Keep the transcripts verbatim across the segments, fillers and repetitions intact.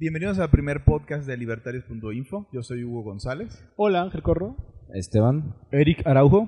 Bienvenidos al primer podcast de libertarios punto info. Yo soy Hugo González. Hola, Ángel Corro. Esteban. Eric Araujo.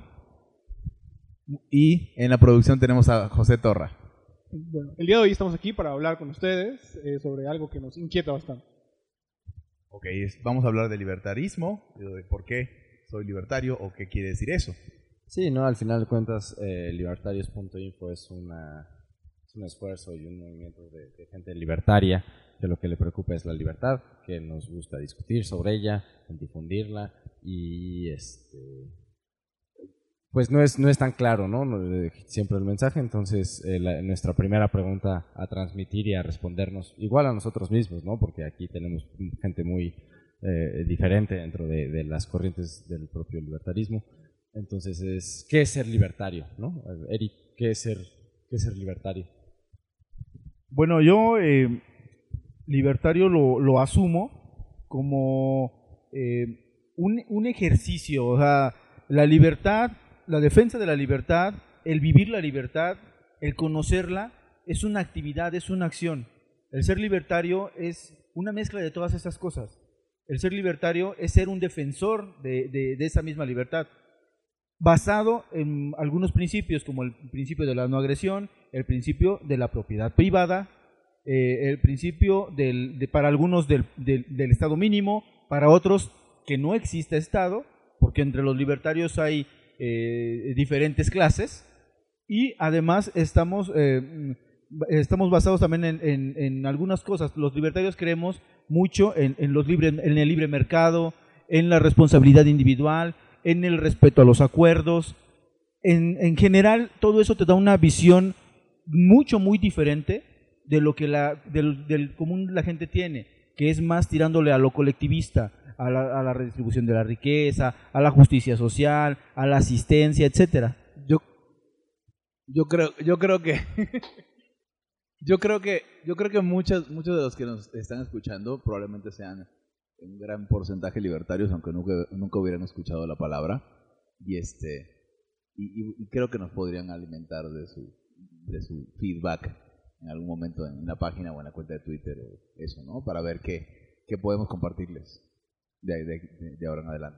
Y en la producción tenemos a José Torra. Bueno, el día de hoy estamos aquí para hablar con ustedes eh, sobre algo que nos inquieta bastante. Ok, es- vamos a hablar de libertarismo, de por qué soy libertario o qué quiere decir eso. Sí, no, al final de cuentas, eh, libertarios punto info es, una, es un esfuerzo y un movimiento de, de gente libertaria que lo que le preocupa es la libertad, que nos gusta discutir sobre ella, difundirla y este pues no es no es tan claro, ¿no? No, eh, siempre el mensaje, entonces eh, la- nuestra primera pregunta a transmitir y a respondernos igual a nosotros mismos, ¿no? Porque aquí tenemos gente muy eh, diferente dentro de, de las corrientes del propio libertarismo. Entonces es ¿qué es ser libertario, no? Eric, ¿qué es ser qué es ser libertario? Bueno, yo eh, libertario lo, lo asumo como eh, un, un ejercicio, o sea, la libertad, la defensa de la libertad, el vivir la libertad, el conocerla, es una actividad, es una acción. El ser libertario es una mezcla de todas esas cosas. El ser libertario es ser un defensor de, de, de esa misma libertad, basado en algunos principios, como el principio de la no agresión, el principio de la propiedad privada, eh, el principio del, de, para algunos del, del, del Estado mínimo, para otros que no existe Estado, porque entre los libertarios hay eh, diferentes clases, y además estamos, eh, estamos basados también en, en, en algunas cosas. Los libertarios creemos mucho en, en, los libre, en el libre mercado, en la responsabilidad individual, en el respeto a los acuerdos. En, en general, todo eso te da una visión mucho, muy diferente de lo que la, del, del común la gente tiene, que es más tirándole a lo colectivista, a la, a la redistribución de la riqueza, a la justicia social, a la asistencia, etcétera. Yo, yo creo, yo creo que, yo creo que, yo creo que muchos, muchos de los que nos están escuchando probablemente sean un gran porcentaje libertarios, aunque nunca, nunca hubieran escuchado la palabra, y este, y, y- y creo que nos podrían alimentar de su, de su feedback en algún momento en la página o en la cuenta de Twitter o eso, ¿no? Para ver qué, qué podemos compartirles de, de, de- de ahora en adelante.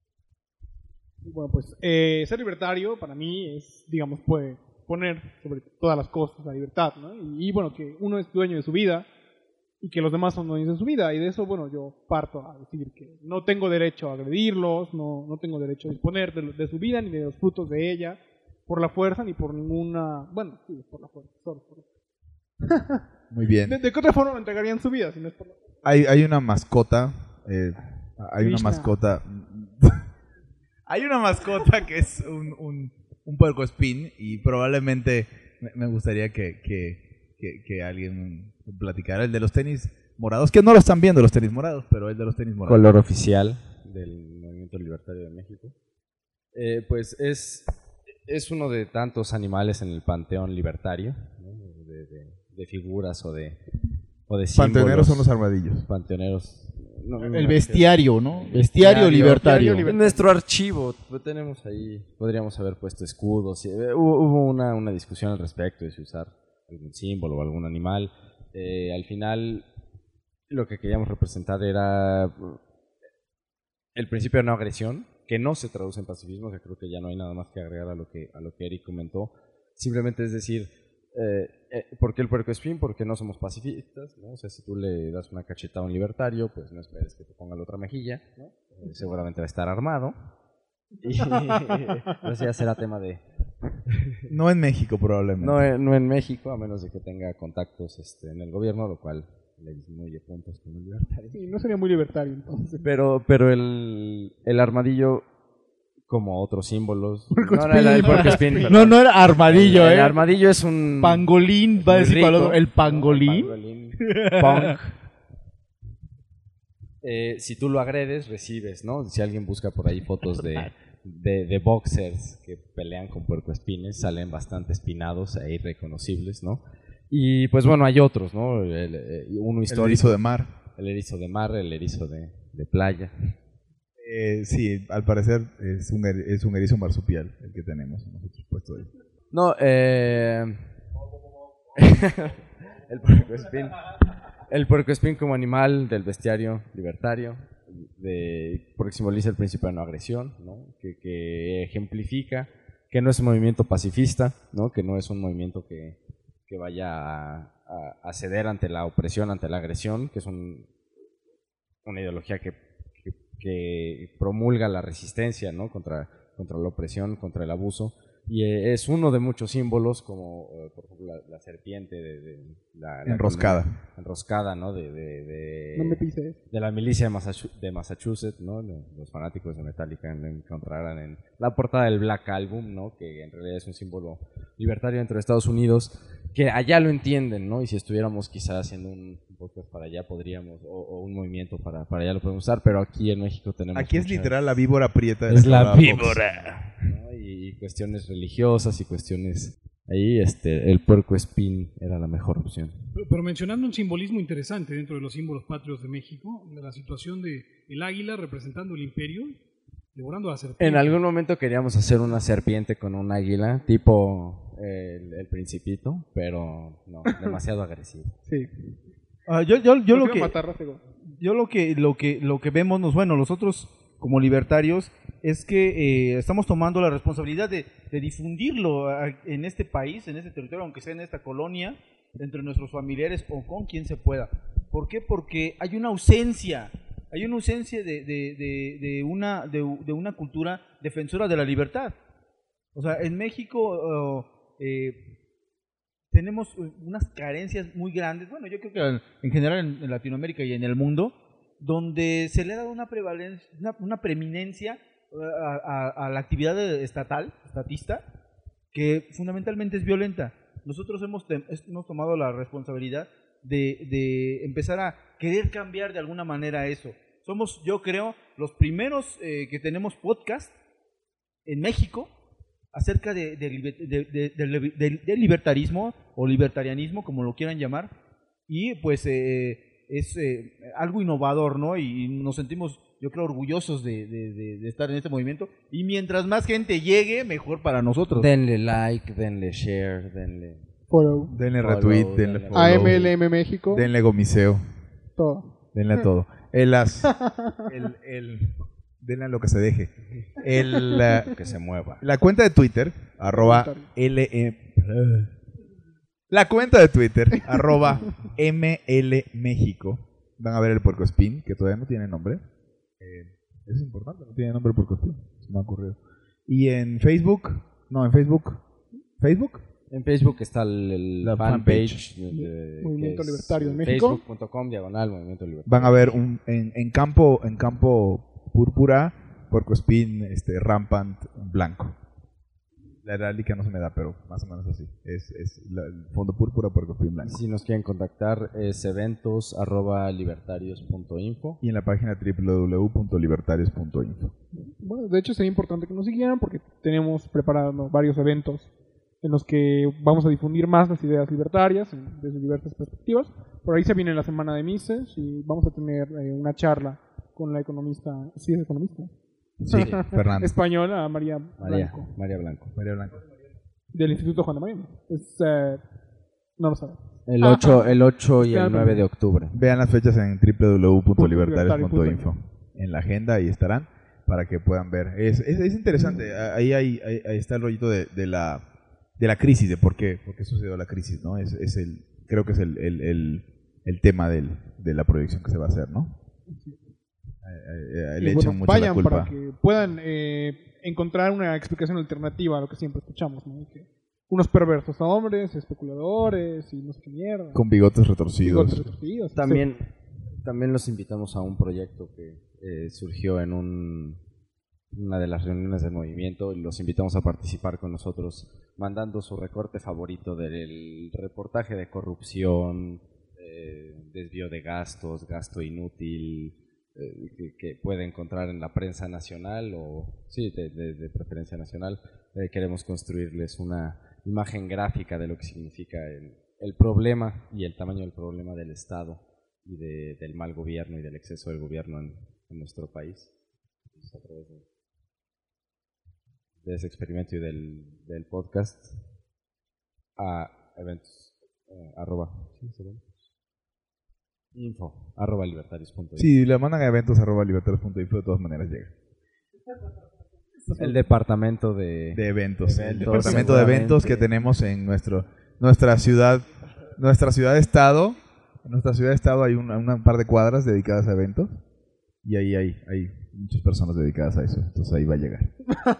Bueno, pues eh, ser libertario para mí es, digamos, puede poner sobre todas las cosas la libertad, ¿no? Y, y, bueno, que uno es dueño de su vida y que los demás son dueños de su vida. Y de eso, bueno, yo parto a decir que no tengo derecho a agredirlos, no, no tengo derecho a disponer de, de su vida ni de los frutos de ella por la fuerza ni por ninguna... Bueno, sí, por la fuerza. Solo por la fuerza. Muy bien. ¿De, de qué otra forma me entregarían su vida si no es por la fuerza? Hay, hay una mascota, eh, hay una Krishna. mascota, hay una mascota que es un, un, un puercoespín y probablemente me, me gustaría que, que, que, que alguien platicara el de los tenis morados, que no lo están viendo los tenis morados, pero el de los tenis morados. Color oficial del Movimiento Libertario de México. Eh, pues es, es uno de tantos animales en el panteón libertario, ¿no? de, de- de figuras o de, o de símbolos. Panteoneros son los armadillos. Panteoneros. No, no, El no, bestiario, ¿no? Bestiario, Bestiario, libertario. bestiario En nuestro archivo pues, tenemos ahí, podríamos haber puesto escudos. y, eh, Hubo, hubo una, una discusión al respecto de si usar algún símbolo o algún animal. Eh, al final, lo que queríamos representar era el principio de no agresión, que no se traduce en pacifismo, que creo que ya no hay nada más que agregar a lo que, a lo que Eric comentó. Simplemente es decir, eh, eh, ¿por qué el puercoespín? Porque no somos pacifistas, ¿no? O sea, si tú le das una cachetada a un libertario, pues no esperes que te ponga la otra mejilla, ¿no? Eh, seguramente va a estar armado. Y pues ya será tema de... No en México probablemente. No, en- no en México, a menos de que tenga contactos este, en el gobierno, lo cual le disminuye puntos como libertario. Sí, no sería muy libertario entonces. Pero, pero el, el armadillo, como otros símbolos... Puercoespín. No, no, el puercoespín, perdón. No, no era armadillo, el, ¿eh? el armadillo es un... Pangolín, va a muy decir para el rico, otro. El ¿no? pangolín. Pangolín, punk. Eh, si tú lo agredes, recibes, ¿no? Si alguien busca por ahí fotos de, de, de boxers que pelean con puercoespines, salen bastante espinados e irreconocibles, ¿no? Y pues bueno, hay otros, ¿no? El, eh, uno El histórico. erizo de mar. El erizo de mar, el erizo de, de playa. Eh, sí, al parecer es un, er- es un erizo marsupial el que tenemos nosotros puesto ahí. No, eh... el puercoespín. El puercoespín como animal del bestiario libertario, de, porque simboliza el principio de no agresión, ¿no? Que, que ejemplifica que no es un movimiento pacifista, ¿no? Que no es un movimiento que, que vaya a, a, a ceder ante la opresión, ante la agresión, que es un, una ideología que, que, que promulga la resistencia, ¿no? contra, contra la opresión, contra el abuso. Y eh, es uno de muchos símbolos, como eh, por ejemplo la, la serpiente de, de la, la Enroscada. columna, enroscada, ¿no? De, de, de, No me pises. de la milicia de, Massachu- de Massachusetts, ¿no? Los fanáticos de Metallica lo encontrarán en la portada del Black Album, ¿no? Que en realidad es un símbolo libertario dentro de Estados Unidos, que allá lo entienden, ¿no? Y si estuviéramos quizás haciendo un podcast para allá podríamos, o, o un movimiento para, para allá lo podemos usar, pero aquí en México tenemos Aquí es mucha- literal la víbora prieta. de es la Fox. víbora, ¿no? Y, y cuestiones religiosas y cuestiones ahí, este, el puercoespín era la mejor opción. Pero, pero mencionando un simbolismo interesante dentro de los símbolos patrios de México, de la situación de el águila representando el imperio, devorando a la serpiente. En algún momento queríamos hacer una serpiente con un águila, tipo eh, el, el Principito, pero no, demasiado agresivo. Sí. Ah, yo yo, yo Los lo iba a que matar, Rástigo. yo lo que lo que lo que vemos nos bueno nosotros como libertarios es que eh, estamos tomando la responsabilidad de, de difundirlo a- en este país, en este territorio, aunque sea en esta colonia, entre nuestros familiares o con quien se pueda. ¿Por qué? Porque hay una ausencia, hay una ausencia de, de, de, de una de, de una cultura defensora de la libertad. O sea, en México oh, eh, tenemos unas carencias muy grandes, bueno, yo creo que en general en, en Latinoamérica y en el mundo, donde se le ha dado una prevalencia, una, una preeminencia a, a- a la actividad estatal, estatista, que fundamentalmente es violenta. Nosotros hemos, tem- es- hemos tomado la responsabilidad de, de empezar a querer cambiar de alguna manera eso. Somos, yo creo, los primeros eh, que tenemos podcast en México acerca de, de liber- de- de- del del- del libertarismo o libertarianismo, como lo quieran llamar, y pues eh, es eh, algo innovador, ¿no? Y nos sentimos, yo creo, orgullosos de, de- de- de estar en este movimiento, y mientras más gente llegue, mejor para nosotros. Denle like, denle share, denle... Follow. Denle Follow, retweet, denle denle- follow, A M L M México. denle gomiseo, Todo. denle a todo. El, las, el, el, denle a lo que se deje. El, la, que se mueva. la cuenta de Twitter, arroba L M... La cuenta de Twitter, arroba M L México. Van a ver el puercoespín, que todavía no tiene nombre. Eh, es importante, no tiene nombre el puercoespín. Se me ha ocurrido. Y en Facebook, no, en Facebook, ¿Facebook? En Facebook está el, el La fanpage de- de- Movimiento que es Libertario de México. facebook punto com diagonal Movimiento Libertario. Van a ver un, en, en campo en campo púrpura, puercoespín este, rampant blanco. La herálica no se me da, pero más o menos así. Es, es la- el fondo púrpura, puercoespín blanco. Si nos quieren contactar es eventos arroba libertarios punto info. Y en la página doble u doble u doble u punto libertarios punto info. Bueno, de hecho sería importante que nos siguieran porque tenemos preparados varios eventos en los que vamos a difundir más las ideas libertarias en- desde diversas perspectivas. Por ahí se viene la semana de Mises y vamos a tener eh, una charla con la economista, sí es economista, Sí, Fernando. española María María, Blanco, María Blanco. María Blanco. del Instituto Juan de Mariano. Es, eh, no lo sabe. El ocho, el ocho y el Espérame. nueve de octubre. Vean las fechas en doble u doble u doble u punto libertarios punto libertarios info. En la agenda ahí estarán para que puedan ver. Es, es, es interesante. Ahí, hay- ahí, ahí está el rollito de, de la de la crisis, de por qué, por qué sucedió la crisis, ¿no? Es, es el, creo que es el, el, el, el tema del, de la proyección que se va a hacer, ¿no? Eh, eh, Y Le bueno, echan mucho la vayan culpa. para que puedan eh, encontrar una explicación alternativa a lo que siempre escuchamos, ¿no? Que unos perversos hombres, especuladores y no sé qué mierda. Con bigotes retorcidos. Bigotes retorcidos, También, también los invitamos a un proyecto que eh, surgió en un, una de las reuniones del movimiento y los invitamos a participar con nosotros mandando su recorte favorito del reportaje de corrupción, eh, desvío de gastos, gasto inútil, eh, que, que puede encontrar en la prensa nacional o, sí, de, de- de preferencia nacional. Eh, queremos construirles una imagen gráfica de lo que significa el, el problema y el tamaño del problema del Estado y de- del mal gobierno y del exceso del gobierno en, en nuestro país. Entonces, a través de, de ese experimento y del, del podcast a eventos eh, arroba, ¿sí, es eventos? Info, arroba libertarios punto info. Si le mandan a eventos arroba libertarios punto info, de todas maneras llega. El departamento de, De eventos. De el eventos, departamento de eventos que seguramente. tenemos en nuestro nuestra ciudad, nuestra ciudad-estado. En nuestra ciudad-estado hay un, un par de cuadras dedicadas a eventos. Y ahí hay, hay muchas personas dedicadas a eso. Entonces ahí va a llegar.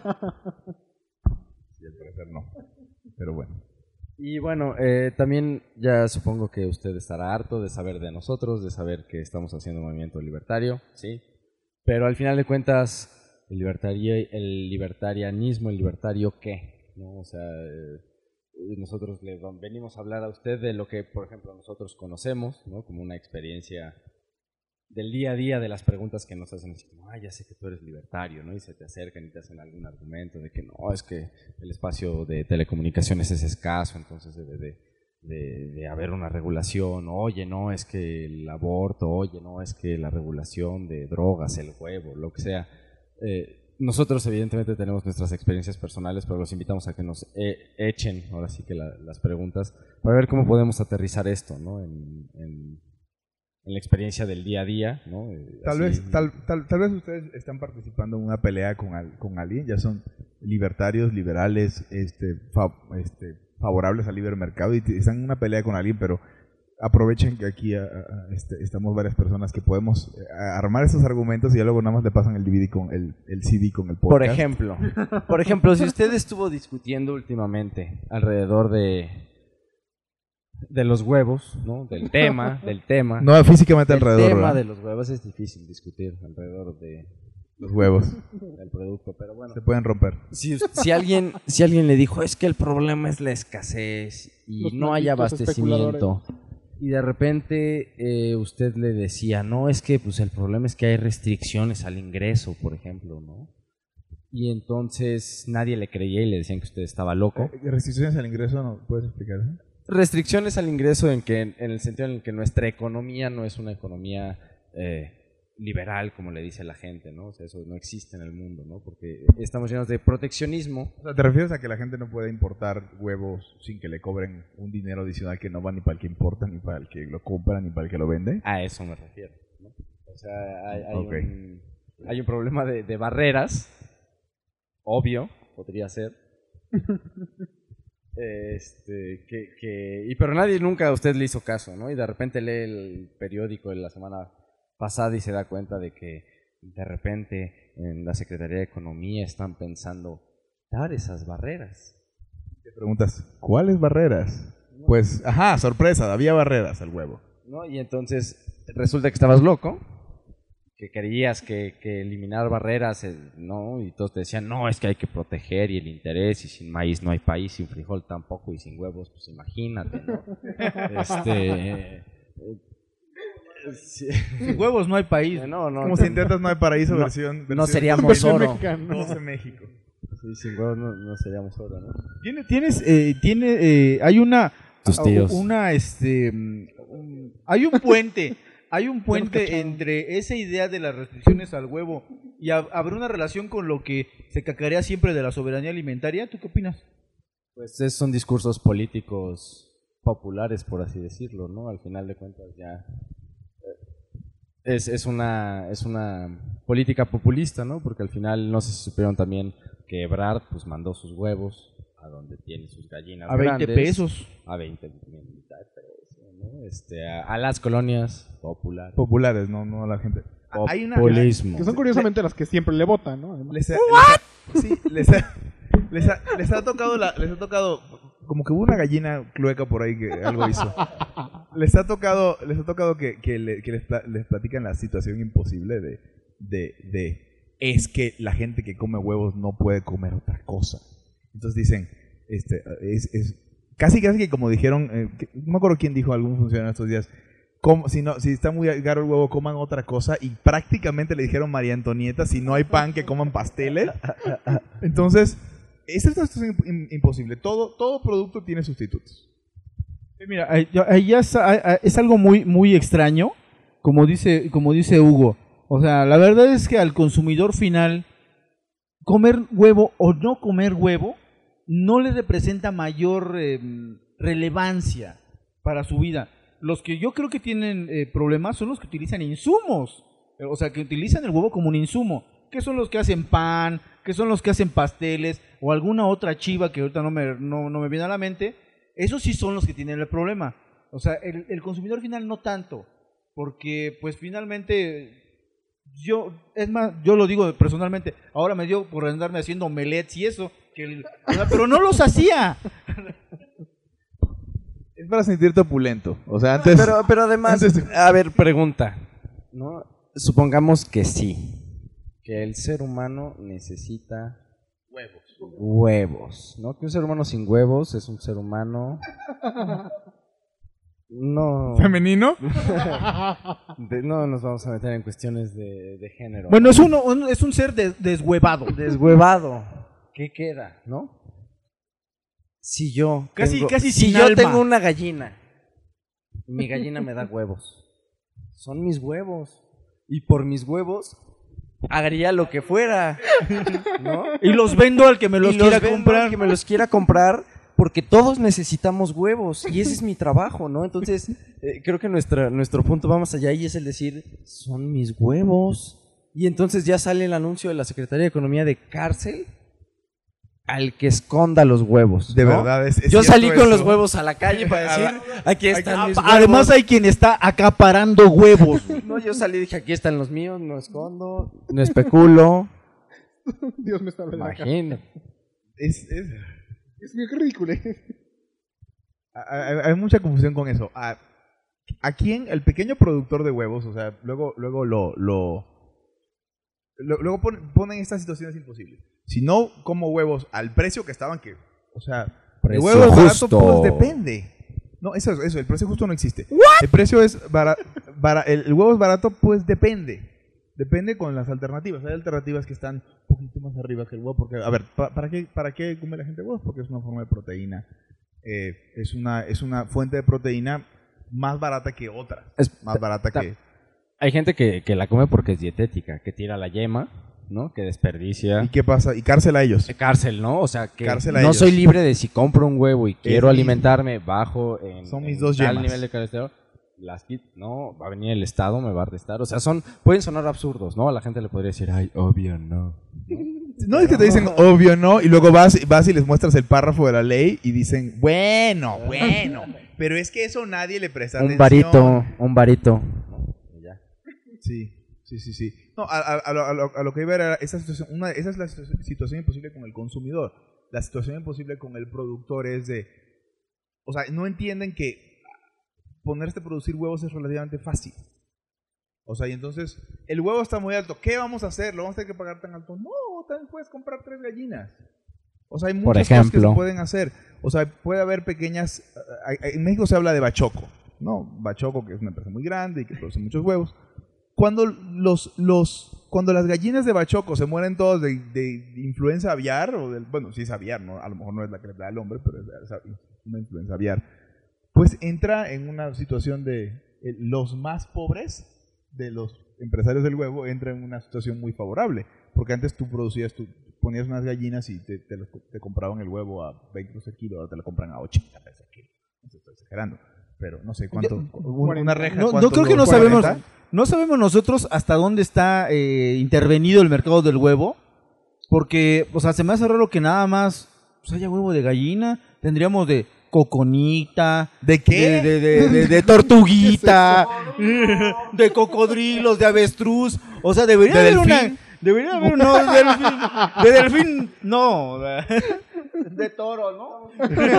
Sí, al parecer no. Pero bueno. Y bueno, eh, también ya supongo que usted estará harto de saber de nosotros, de saber que estamos haciendo un movimiento libertario, ¿sí? Pero al final de cuentas, el, libertario, el libertarianismo, el libertario, ¿qué? ¿No? O sea, eh, nosotros le venimos a hablar a usted de lo que, por ejemplo, nosotros conocemos, ¿no? Como una experiencia del día a día, de las preguntas que nos hacen, así como, ah, ya sé que tú eres libertario, ¿no? Y se te acercan y te hacen algún argumento de que no, es que el espacio de telecomunicaciones es escaso, entonces debe de, de, de haber una regulación. Oye, no, es que el aborto, oye, no, es que la regulación de drogas, el huevo, lo que sea. Eh, nosotros evidentemente tenemos nuestras experiencias personales, pero los invitamos a que nos e echen ahora sí que la, las preguntas para ver cómo podemos aterrizar esto, ¿no? En, en, en la experiencia del día a día, ¿no? Eh, Tal así, vez, tal, tal, tal vez ustedes están participando en una pelea con, al, con alguien, ya son libertarios, liberales, este, fa, este, favorables al libre mercado y están en una pelea con alguien, pero aprovechen que aquí a, a, este, estamos varias personas que podemos armar esos argumentos y ya luego nada más le pasan el D V D con el, el C D con el podcast. Por ejemplo, por ejemplo, si usted estuvo discutiendo últimamente alrededor de de los huevos, ¿no? Del tema, del tema. No, físicamente El alrededor, tema ¿verdad? de los huevos es difícil discutir alrededor de Los huevos del producto, pero bueno. se pueden romper. Si, us- si alguien si alguien le dijo, es que el problema es la escasez y Los no hay malditos abastecimiento, y de repente eh, usted le decía, no, es que pues el problema es que hay restricciones al ingreso, por ejemplo, ¿no? Y entonces nadie le creía y le decían que usted estaba loco. Eh, ¿Restricciones al ingreso? ¿No puedes explicar eso? Restricciones al ingreso en que en el sentido en el que nuestra economía no es una economía eh, liberal, como le dice la gente, ¿no? O sea, eso no existe en el mundo, ¿no? Porque estamos llenos de proteccionismo. O sea, ¿te refieres a que la gente no puede importar huevos sin que le cobren un dinero adicional que no va ni para el que importa, ni para el que lo compra, ni para el que lo vende? A eso me refiero, ¿no? O sea, hay, hay, Ok. un, hay un problema de, de barreras, obvio, podría ser. Este, que, que, y pero nadie nunca a usted le hizo caso, ¿no? Y de repente lee el periódico de la semana pasada y se da cuenta de que de repente en la Secretaría de Economía están pensando dar esas barreras. Te preguntas, ¿cuáles barreras? Pues, ajá, sorpresa, había barreras al huevo. ¿No? Y entonces resulta que estabas loco, que querías que, que eliminar barreras, eh, ¿no? Y todos te decían, no, es que hay que proteger y el interés, y sin maíz no hay país, sin frijol tampoco, y sin huevos, pues imagínate, ¿no? este... eh, eh, sí. Sin huevos no hay país. No, no, Como no, si intentas no hay paraíso, no, versión, versión no seríamos Versión oro. mexicana. doce México. Sí, sin huevos no, no seríamos oro, ¿no? Tiene, tienes, eh, tiene, eh, hay una, Tus tíos. una, este, mm, un- hay un puente, hay un puente cachado. entre esa idea de las restricciones al huevo y hab- habrá una relación con lo que se cacarea siempre de la soberanía alimentaria. ¿Tú qué opinas? Pues es- son discursos políticos populares, por así decirlo, ¿no? Al final de cuentas ya eh, es, es una es una política populista, ¿no? Porque al final no sé si supieron también que Ebrard pues mandó sus huevos a donde tiene sus gallinas A veinte grandes, pesos. a veinte mitad de peso, ¿no? Este, a, a las colonias populares. Populares, no, no la gente. Hay una- Populismo. Que son curiosamente las que siempre le votan, ¿no? Además. Les ha, les ha- sí, les ha, les ha- les ha tocado la, les ha tocado como que hubo una gallina clueca por ahí que algo hizo. Les ha tocado, les ha tocado que, que, le- que les, pla- les platican la situación imposible de, de, de es que la gente que come huevos no puede comer otra cosa. Entonces dicen, este, es, es casi casi que como dijeron, eh, que- no me acuerdo quién dijo, algún funcionario estos días, como, si, no, si está muy caro el huevo, coman otra cosa. Y prácticamente le dijeron María Antonieta, si no hay pan, que coman pasteles. Entonces, esa es una situación im- imposible. Todo, todo producto tiene sustitutos. Eh, Mira, ahí ya- ahí ya es, ah, ah, es algo muy muy extraño, como dice como dice Hugo. O sea, la verdad es que al consumidor final comer huevo o no comer huevo no le representa mayor eh, relevancia para su vida. los que yo creo que tienen eh, problemas son los que utilizan insumos. Eh, O sea, que utilizan el huevo como un insumo. Que son los que hacen pan, que son los que hacen pasteles, o alguna otra chiva que ahorita no me, no, no me viene a la mente. Esos sí son los que tienen el problema. O sea, el, el consumidor final no tanto. Porque, pues, finalmente... Yo, es más, yo lo digo personalmente, ahora me dio por andarme haciendo omelets y eso, que el- o sea, pero no los hacía. Es para sentirte opulento. O sea, antes... Pero, pero además, antes- a ver, pregunta, ¿no? Supongamos que sí, que el ser humano necesita huevos. Huevos, ¿no? Que un ser humano sin huevos es un ser humano... No, ¿Femenino? de- no nos vamos a meter en cuestiones de, de género. Bueno, es, uno, un, es un ser des- deshuevado. Deshuevado. ¿Qué queda, no? Si yo Casi- tengo, casi si sin yo alma. tengo una gallina, mi gallina me da huevos. Son mis huevos. Y por mis huevos haría lo que fuera, ¿no? Y los vendo al que me los Y quiera vendo comprar. al que me los quiera comprar, porque todos necesitamos huevos y ese es mi trabajo, ¿no? Entonces, eh, creo que nuestra, nuestro punto va más allá y es el decir, son mis huevos. Y entonces ya sale el anuncio de la Secretaría de Economía de cárcel al que esconda los huevos. De ¿no? verdad, es, es Yo salí cierto con los eso. huevos a la calle para decir, aquí están mis huevos. Además hay quien está acaparando huevos. No, yo salí y dije, aquí están los míos, no escondo, no especulo. Dios me está hablando acá. Imagínate. Es, es- Es muy ridículo. ¿eh? hay, hay mucha confusión con eso. ¿A, a quién? El pequeño productor de huevos, o sea, luego, luego lo... lo lo- luego pon- ponen estas situaciones imposibles. Si no como huevos al precio que estaban, que, o sea, el Precio huevo es barato, justo. pues depende. No, eso es eso, el precio justo no existe. El precio es bara- bara- el, el huevo es barato, pues depende. Depende con las alternativas. Hay alternativas que están un poquito más arriba que el huevo, porque, a ver, pa- ¿para qué, para qué come la gente huevos? Porque es una forma de proteína. Eh, es una es una fuente de proteína más barata que otra. Es- Más barata ta- que... Hay gente que, que la come porque es dietética, que tira la yema, ¿no? Que desperdicia. ¿Y qué pasa? Y cárcel a ellos. Eh, Cárcel, ¿no? O sea, que Cárcel a no ellos. soy libre de si compro un huevo y quiero mi- alimentarme bajo en, Son en mis dos tal yemas. nivel de colesterol. Las quit- no, va a venir el Estado, me va a arrestar. O sea, son pueden sonar absurdos, ¿no? A la gente le podría decir, ay, obvio, no. No es que te dicen obvio no, y luego vas, vas y les muestras el párrafo de la ley y dicen, bueno, bueno, pero es que eso nadie le presta Un atención. varito, un varito. ¿no? Y ya. Sí, sí, sí, sí. No, a, a- a lo, a lo- a lo que iba era esa situación, una, esa es la situ- situación imposible con el consumidor. La situación imposible con el productor es de, o sea, no entienden que ponerse a producir huevos es relativamente fácil. O sea, y entonces, el huevo está muy alto. ¿Qué vamos a hacer? ¿Lo vamos a tener que pagar tan alto? No, también puedes comprar tres gallinas. O sea, hay Por muchas cosas que ejemplo. se pueden hacer. O sea, puede haber pequeñas... hay- hay- En México se habla de Bachoco, ¿no? Bachoco, que es una empresa muy grande y que produce muchos huevos. Cuando los, los, cuando las gallinas de Bachoco se mueren todas de, de influenza aviar, o del, bueno, sí es aviar, ¿no? A lo mejor no es la que le da al hombre, pero es, es una influenza aviar, pues entra en una situación de eh, los más pobres de los empresarios del huevo, entra en una situación muy favorable, porque antes tú producías, tú ponías unas gallinas y te, te, los- te compraban el huevo a veinte pesos el kilo, ahora te lo compran a ochenta pesos el kilo. No sé, estoy exagerando, pero no sé cuánto, un- una reja. No, no ¿cuánto creo que no huevos? sabemos, ¿cuarenta? no sabemos nosotros hasta dónde está eh, intervenido el mercado del huevo, porque, o sea, se me hace raro que nada más pues, haya huevo de gallina, tendríamos de coconita, ¿De qué? de, de, de, de- de tortuguita, de cocodrilos, de avestruz, o sea, debería ¿De haber una, delfín? debería haber no, de delfín, de delfín, no, o sea, de toro, ¿no?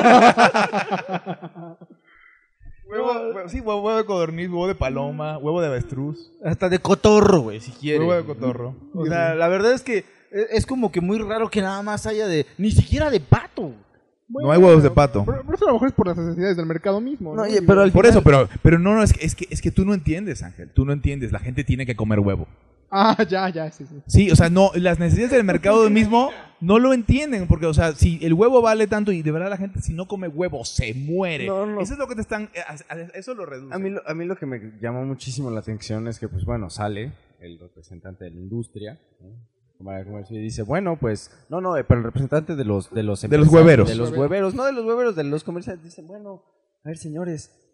Huevo, huevo- sí, huevo, huevo de codorniz, huevo de paloma, huevo de avestruz, Hasta de cotorro, güey, si quieres. huevo de cotorro. O sea, la verdad es que es es como que muy raro que nada más haya de, ni siquiera de pato. No hay huevos de pato. Pero, pero eso a lo mejor es por las necesidades del mercado mismo. ¿no? No, oye, pero al Por final- eso, pero, pero no, no, es que, es, que, es que tú no entiendes, Ángel. Tú no entiendes. La gente tiene que comer huevo. Ah, ya, ya, sí, sí. Sí, o sea, no, las necesidades del mercado mismo no lo entienden. Porque, o sea, si el huevo vale tanto y de verdad la gente si no come huevo se muere. No, no. Eso es lo que te están... eh, a- a- Eso lo reduce. A mí, lo- a mí lo que me llamó muchísimo la atención es que, pues bueno, sale el representante de la industria, ¿no? Cámara de Comercio, y dice, bueno, pues, no, no, eh, pero el representante de los de los, De los empresarios, hueveros. de los hueveros, no de los hueveros, de los comerciantes, dicen, bueno, a ver, señores,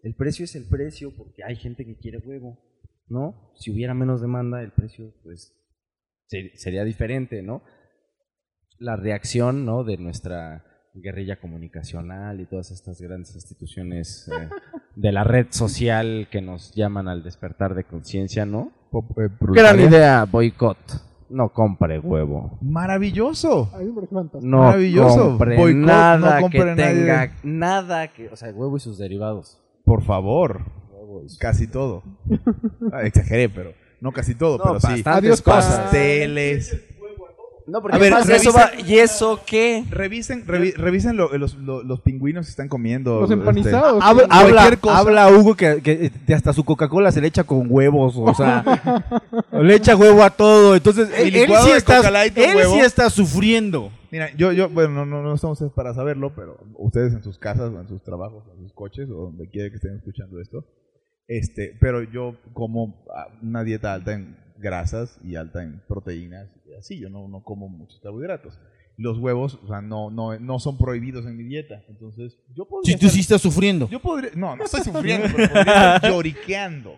el precio es el precio porque hay gente que quiere huevo, ¿no? Si hubiera menos demanda, el precio pues ser, sería diferente, ¿no? La reacción, ¿no? De nuestra guerrilla comunicacional y todas estas grandes instituciones eh, de la red social que nos llaman al despertar de conciencia, ¿no? Pop- eh, Gran idea, boicot. No compre huevo. Maravilloso. A mí me parece fantástico. No Maravilloso. compre Boicot, nada no compre que nadie. tenga nada que, o sea, huevo y sus derivados. Por favor. Huevo y sus- Casi todo. Ah, exageré, pero no casi todo, No, pero sí. bastantes Adiós, cosas. Pasteles. No, porque A ver, además eso revisen- va, ¿y eso qué? Revisen, revi- revisen lo- los, los, los pingüinos que están comiendo. Los este, empanizados. Habla, sí. habla, Cualquier cosa. habla Hugo que, que de hasta su Coca-Cola se le echa con huevos, o sea, le echa huevo a todo. Entonces, Mi él, él licuado sí de está, Coca Light con él huevo. sí está sufriendo. Mira, yo, yo, bueno, no, no, no estamos para saberlo, pero ustedes en sus casas, o en sus trabajos, en sus coches, o donde quiera que estén escuchando esto, este, pero yo como ah, una dieta alta en grasas y alta en proteínas, y así, yo no, no como muchos carbohidratos. Los huevos, o sea, no, no, no son prohibidos en mi dieta, entonces yo podría Si tú estar- sí estás sufriendo. yo podría, no, no estoy sufriendo, pero podría estar lloriqueando.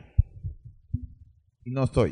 Y no estoy.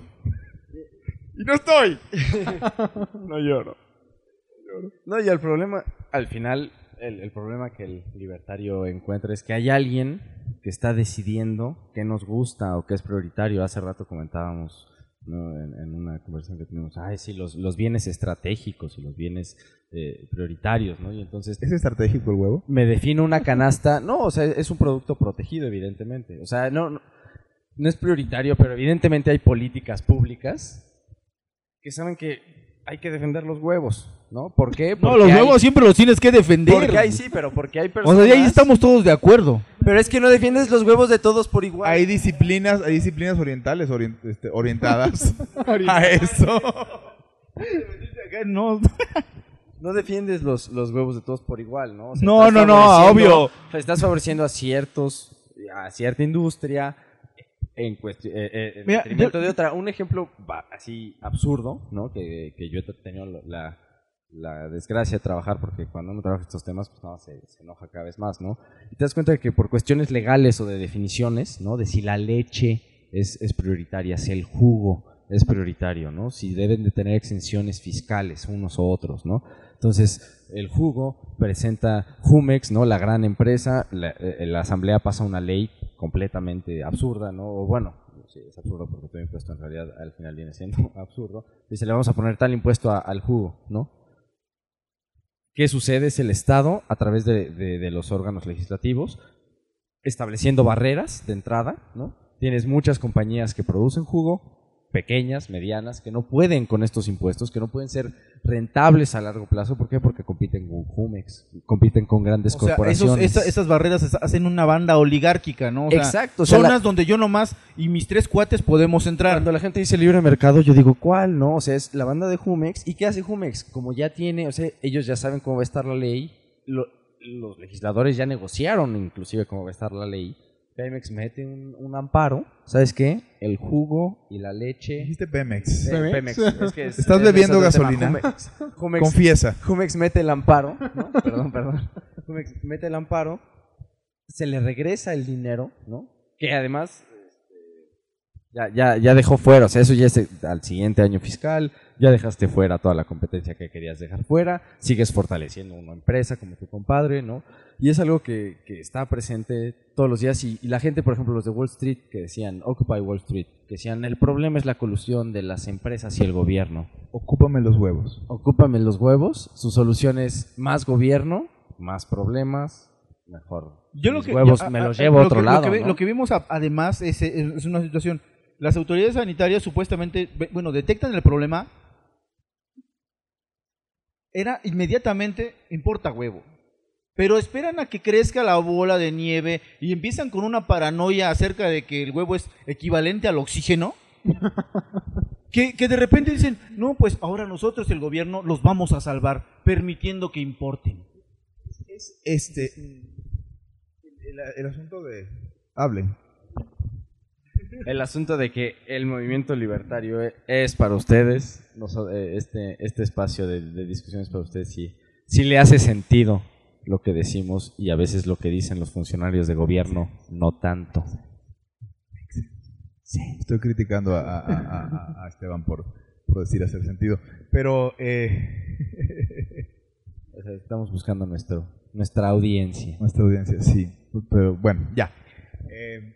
Y no estoy. No lloro. No, y el problema, al final, el, el problema que el libertario encuentra es que hay alguien que está decidiendo qué nos gusta o qué es prioritario. Hace rato comentábamos, ¿no? en, en una conversación que tuvimos, ay, sí, los, los bienes estratégicos y los bienes eh, prioritarios, ¿no? Y entonces ¿Es estratégico el huevo? me defino una canasta, no, o sea, es un producto protegido, evidentemente. O sea, no, no, no es prioritario, pero evidentemente hay políticas públicas que saben que hay que defender los huevos, ¿no? ¿Por qué? No, Porque los hay- huevos siempre los tienes que defender. Porque hay, sí, pero porque hay O personas... sea, y ahí estamos todos de acuerdo. Pero es que no defiendes los huevos de todos por igual. Hay disciplinas, hay disciplinas orientales orien- este, orientadas a eso. No, No defiendes los, los huevos de todos por igual, ¿no? O sea, No, estás no, no, favoreciendo- obvio. o sea, estás favoreciendo a ciertos, a cierta industria en cuestión, eh, eh, en Mira, detrimento yo- de otra. Un ejemplo va, así absurdo, ¿no? Que, que yo he tenido la, la desgracia de trabajar, porque cuando uno trabaja estos temas, pues no, se, se enoja cada vez más, ¿no? Y te das cuenta de que por cuestiones legales o de definiciones, ¿no? De si la leche es, es prioritaria, si el jugo es prioritario, ¿no? Si deben de tener exenciones fiscales unos o otros, ¿no? Entonces, el jugo presenta Jumex, ¿no? La gran empresa, la, eh, la asamblea pasa una ley completamente absurda, ¿no? O bueno, sí, es absurdo porque todo impuesto en realidad al final viene siendo absurdo. Dice, le vamos a poner tal impuesto a- al jugo, ¿no? ¿Qué sucede? Es el Estado, a través de, de- de los órganos legislativos, estableciendo barreras de entrada, ¿no? Tienes muchas compañías que producen jugo, pequeñas, medianas, que no pueden con estos impuestos, que no pueden ser rentables a largo plazo. ¿Por qué? Porque compiten con Jumex, compiten con grandes o sea, esos, corporaciones. esa- esas barreras es- hacen una banda oligárquica, ¿no? O sea, Exacto, o sea, zonas la- donde yo nomás y mis tres cuates podemos entrar. Cuando la gente dice libre mercado, yo digo, ¿cuál? No, o sea, es la banda de Jumex. ¿Y qué hace Jumex? Como ya tiene, o sea, ellos ya saben cómo va a estar la ley, lo- los legisladores ya negociaron inclusive cómo va a estar la ley. Pemex mete un, un amparo, ¿sabes qué? El jugo y la leche... Dijiste Pemex. Eh, ¿Pemex? Pemex. Es que es- ¿Estás es- bebiendo es otro tema. gasolina? Jumex, Jumex, Confiesa. Jumex mete el amparo, ¿no? Perdón, perdón. Jumex mete el amparo, se le regresa el dinero, ¿no? Que además este, ya, ya, ya dejó fuera, o sea, eso ya es eh, al siguiente año fiscal, ya dejaste fuera toda la competencia que querías dejar fuera, sigues fortaleciendo una empresa como tu compadre, ¿no? Y es algo que, que está presente todos los días y, y la gente, por ejemplo, los de Wall Street que decían, Occupy Wall Street, que decían, el problema es la colusión de las empresas y el gobierno. Ocúpame los huevos. Ocúpame los huevos, su solución es más gobierno, más problemas, mejor. Yo lo Mis que, huevos ya, me a- los a- llevo a lo otro que- lado, Lo que, ve- ¿no? lo que vimos a- además es, es una situación. Las autoridades sanitarias supuestamente, ve- bueno, detectan el problema. Era inmediatamente, importa huevo. Pero esperan a que crezca la bola de nieve y empiezan con una paranoia acerca de que el huevo es equivalente al oxígeno. Que, que de repente dicen, no, pues ahora nosotros, el gobierno, los vamos a salvar, permitiendo que importen. Este. El, el asunto de. Hablen. El asunto de que el movimiento libertario e- es para ustedes, noso- eh, este, este espacio de, de discusión es para ustedes, si, si le hace sentido lo que decimos y a veces lo que dicen los funcionarios de gobierno no tanto. Sí, estoy criticando a, a, a, a Esteban por, por decir hacer sentido. Pero eh... o sea, estamos buscando nuestro, nuestra audiencia. Nuestra audiencia, sí. Pero bueno, ya. Eh...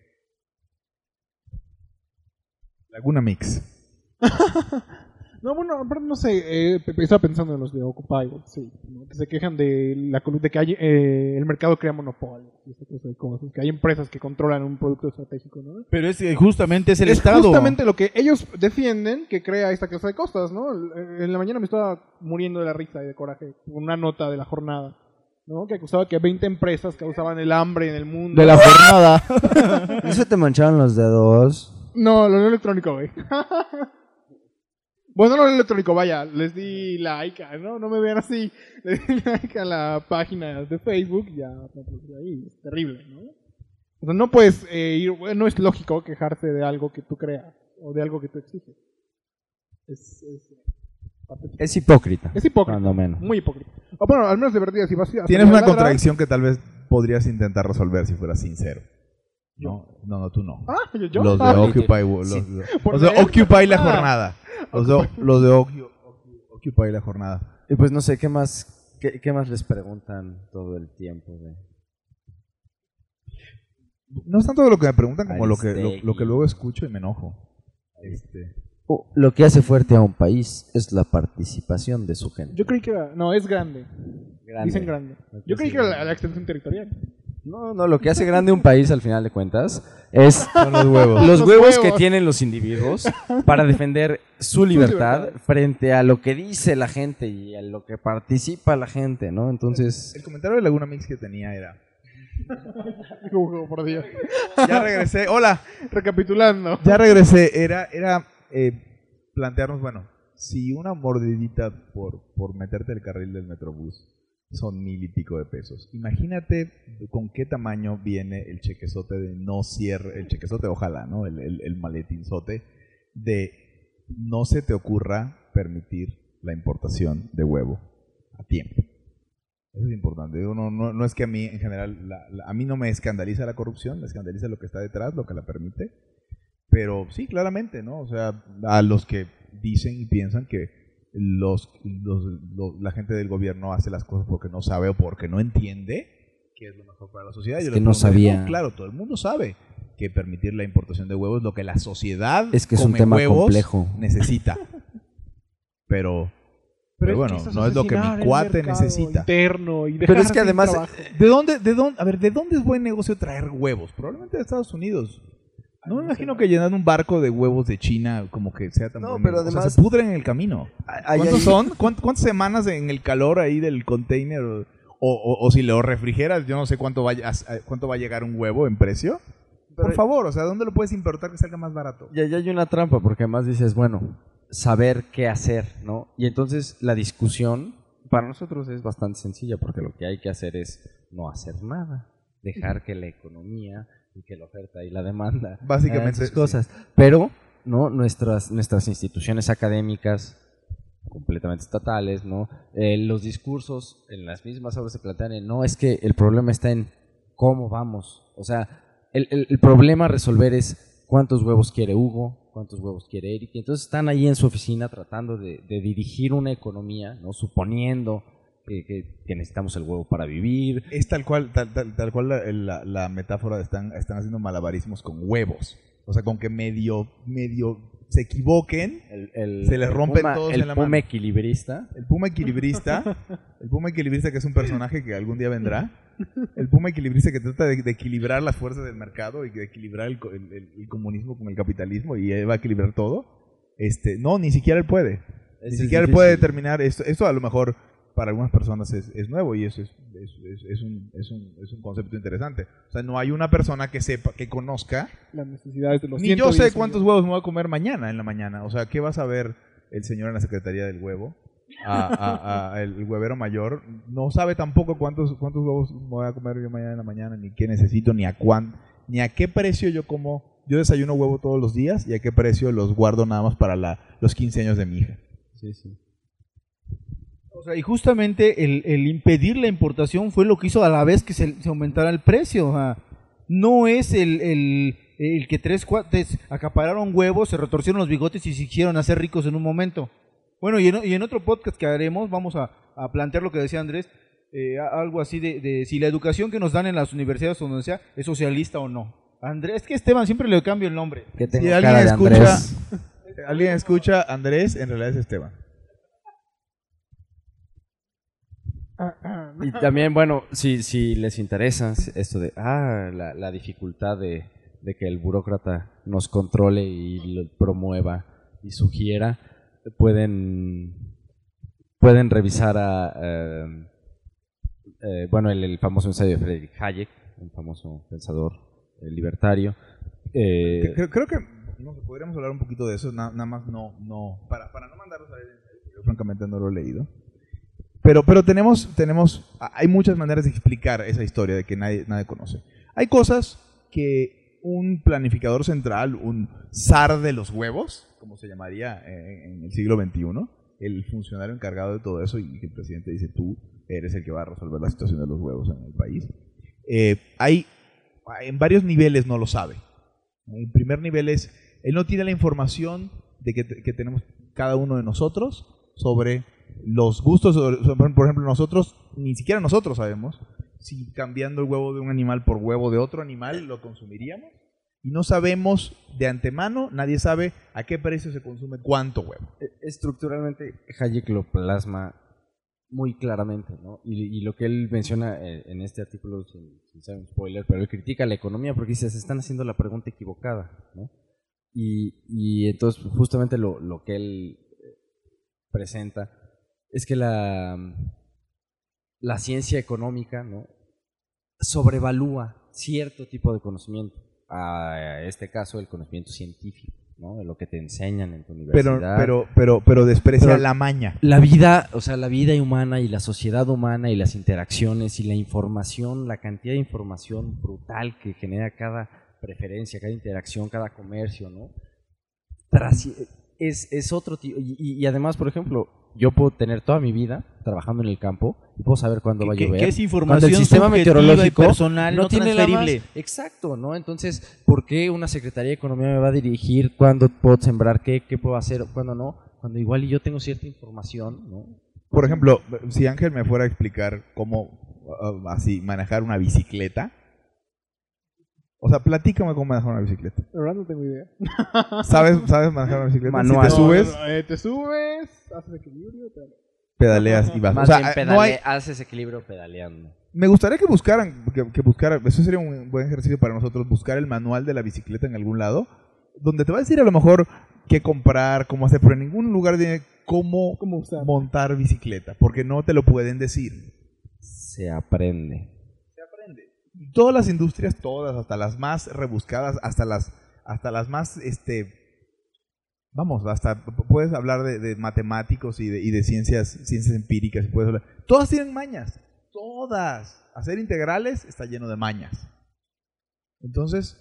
Laguna Mix. No, bueno, pero no sé, eh, estaba pensando en los de Occupy, sí, ¿no? Que se quejan de, la, de que hay, eh, el mercado crea monopolio, que hay empresas que controlan un producto estratégico, ¿no? Pero es que justamente es el es Estado. justamente lo que ellos defienden que crea esta clase de cosas, ¿no? En la mañana me estaba muriendo de la risa y de coraje con una nota de la jornada, ¿no? Que acusaba que veinte empresas causaban el hambre en el mundo. De la jornada. ¿Eso te mancharon los dedos? No, lo electrónico, güey. Bueno, no lo electrónico, vaya, les di like, ¿no? No me vean así. Les di like a la página de Facebook, ya, ahí, es terrible, ¿no? O sea, no puedes eh, ir, no es lógico quejarse de algo que tú creas o de algo que tú exiges. Es, es, es hipócrita. Es hipócrita. Cuando menos. Muy hipócrita. O bueno, al menos de verdad, si vas a... Tienes una contradicción que tal vez podrías intentar resolver si fueras sincero. No, no, no, tú no. Ah, yo, yo. Los de ah, Occupy, los, sí. los, los de Occupy la jornada. Los de, los de Occupy la jornada. Y pues no sé, ¿qué más, qué, qué más les preguntan todo el tiempo? De... No es tanto lo que me preguntan como lo que, lo, lo que luego escucho y me enojo. Este... Oh, lo que hace fuerte a un país es la participación de su gente. Yo creí que era... No, es grande. grande. Dicen grande. Yo creí que era la, la extensión territorial. No, no, lo que hace grande un país al final de cuentas es son los huevos. Los, los huevos, huevos que tienen los individuos para defender su libertad, su libertad frente a lo que dice la gente y a lo que participa la gente, ¿no? Entonces... El, el comentario de Laguna Mix que tenía era... uh, por Dios. Ya regresé. Hola. Recapitulando. Ya regresé. Era, era eh, plantearnos, bueno, si una mordidita por, por meterte el carril del Metrobús son mil y pico de pesos. Imagínate con qué tamaño viene el chequezote de no cierre, el chequezote, ojalá, ¿no? El, el, el maletinzote de no se te ocurra permitir la importación de huevo a tiempo. Eso es importante. No, no, no es que a mí, en general, la, la, a mí no me escandaliza la corrupción, me escandaliza lo que está detrás, lo que la permite. Pero sí, claramente, ¿no? O sea, a los que dicen y piensan que Los, los, los, la gente del gobierno hace las cosas porque no sabe o porque no entiende qué es lo mejor para la sociedad. Es Yo que no sabía. No, claro, todo el mundo sabe que permitir la importación de huevos es lo que la sociedad es que es come un tema huevos complejo. necesita. Pero, pero, pero bueno, es no es lo que mi cuate necesita. Interno y pero es que además, ¿de dónde, de dónde, a ver, ¿de dónde es buen negocio traer huevos? Probablemente de Estados Unidos. No me imagino que llenando un barco de huevos de China como que sea tan no, bueno. pero además, o sea, se pudren en el camino. Ay, ¿Cuántos ay, son? ¿Cuántas, ¿Cuántas semanas en el calor ahí del container? O, o, o si lo refrigeras, yo no sé cuánto va, a, cuánto va a llegar un huevo en precio. Pero, por favor, o sea, ¿dónde lo puedes importar que salga más barato? Ya, ya hay una trampa, porque además dices, bueno, saber qué hacer, ¿no? Y entonces la discusión para nosotros es bastante sencilla, porque lo que hay que hacer es no hacer nada. Dejar que la economía... y que la oferta y la demanda básicamente esas cosas, sí. Pero no nuestras nuestras instituciones académicas completamente estatales, no eh, los discursos en las mismas obras se plantean en, no es que el problema está en cómo vamos, o sea, el, el, el problema a resolver es cuántos huevos quiere Hugo, cuántos huevos quiere Eric, y entonces están ahí en su oficina tratando de, de dirigir una economía, no suponiendo Que, que, que necesitamos el huevo para vivir. Es tal cual, tal, tal, tal cual la, la, la metáfora de están, están haciendo malabarismos con huevos. O sea, con que medio, medio se equivoquen, el, el, se les rompen puma, todos el en la puma mano. Equilibrista. El puma equilibrista. El puma equilibrista que es un personaje que algún día vendrá. El puma equilibrista que trata de, de equilibrar las fuerzas del mercado y de equilibrar el, el, el comunismo con el capitalismo y él va a equilibrar todo. Este, no, ni siquiera él puede. Ni siquiera él puede determinar esto. Esto a lo mejor para algunas personas es, es nuevo y eso es, es, es, es, un, es, un, es un concepto interesante. O sea, no hay una persona que sepa, que conozca las necesidades de los ni yo sé cuántos huevos me voy a comer mañana en la mañana. O sea, ¿qué va a saber el señor en la Secretaría del Huevo? A, a, a el huevero mayor no sabe tampoco cuántos cuántos huevos me voy a comer yo mañana en la mañana, ni qué necesito, ni a cuán, ni a qué precio yo como. Yo desayuno huevo todos los días y a qué precio los guardo nada más para la, los quince años de mi hija. Sí, sí. O sea, y justamente el, el impedir la importación fue lo que hizo a la vez que se, se aumentara el precio. O sea, no es el, el, el que tres cuates acapararon huevos, se retorcieron los bigotes y se hicieron hacer ricos en un momento. Bueno, y en, y en otro podcast que haremos vamos a, a plantear lo que decía Andrés, eh, algo así de, de si la educación que nos dan en las universidades o donde sea es socialista o no. Andrés, es que Esteban siempre le cambio el nombre. Que tengo Si cara alguien de escucha, Andrés. alguien escucha Andrés, en realidad es Esteban. Y también, bueno, si, si les interesa esto de, ah, la, la dificultad de, de que el burócrata nos controle y lo promueva y sugiera, pueden, pueden revisar a, eh, eh, bueno, el, el famoso ensayo de Friedrich Hayek, un famoso pensador eh, libertario. Eh, Creo, creo que no sé, podríamos hablar un poquito de eso, na- nada más no, no para, para no mandarlos a leer, yo francamente no lo he leído. Pero, pero tenemos, tenemos, hay muchas maneras de explicar esa historia de que nadie, nadie conoce. Hay cosas que un planificador central, un zar de los huevos, como se llamaría en, en el siglo veintiuno, el funcionario encargado de todo eso, y que el presidente dice, tú eres el que va a resolver la situación de los huevos en el país. Eh, hay, en varios niveles no lo sabe. El primer nivel es, él no tiene la información de que, que tenemos cada uno de nosotros sobre los gustos, por ejemplo, nosotros, ni siquiera nosotros sabemos si cambiando el huevo de un animal por huevo de otro animal lo consumiríamos. Y no sabemos de antemano, nadie sabe a qué precio se consume cuánto huevo. Estructuralmente, Hayek lo plasma muy claramente, ¿no? Y, y lo que él menciona en este artículo, sin, sin ser un spoiler, pero él critica la economía porque dice, se están haciendo la pregunta equivocada, ¿no? Y, y entonces, justamente lo, lo que él presenta es que la, la ciencia económica, ¿no?, sobrevalúa cierto tipo de conocimiento, a este caso el conocimiento científico, ¿no?, de lo que te enseñan en tu Pero, universidad. pero, pero, pero desprecia Pero- la maña. La vida, o sea, la vida humana y la sociedad humana y las interacciones y la información, la cantidad de información brutal que genera cada preferencia, cada interacción, cada comercio, ¿no? Trasi- es, es otro tipo. Y, y- y además, por ejemplo, yo puedo tener toda mi vida trabajando en el campo y puedo saber cuándo va a Que, llover. que es Cuando información el sistema subjetiva meteorológico y personal, no, tiene la más- transferible. Exacto, ¿no? Entonces, ¿por qué una Secretaría de Economía me va a dirigir cuándo puedo sembrar qué, qué puedo hacer, cuándo no? Cuando igual y yo tengo cierta información, ¿no? Por ejemplo, si Ángel me fuera a explicar cómo uh, así manejar una bicicleta. O sea, platícame cómo manejar una bicicleta. La verdad no tengo idea. ¿Sabes, sabes manejar una bicicleta? Manual. Si te subes, No, no, no, eh, te subes, haces equilibrio, te... pedaleas y vas. Más O sea, bien pedale- no hay, haces equilibrio pedaleando. me gustaría que buscaran, que, que buscara, eso sería un buen ejercicio para nosotros, buscar el manual de la bicicleta en algún lado, donde te va a decir a lo mejor qué comprar, cómo hacer, pero en ningún lugar de cómo, ¿Cómo usar? montar bicicleta, porque no te lo pueden decir. Se aprende. Todas las industrias, todas, hasta las más rebuscadas, hasta las, hasta las más, este, vamos, hasta p- puedes hablar de, de matemáticos y de, y de ciencias, ciencias empíricas, y puedes hablar, todas tienen mañas, todas. Hacer integrales está lleno de mañas. Entonces,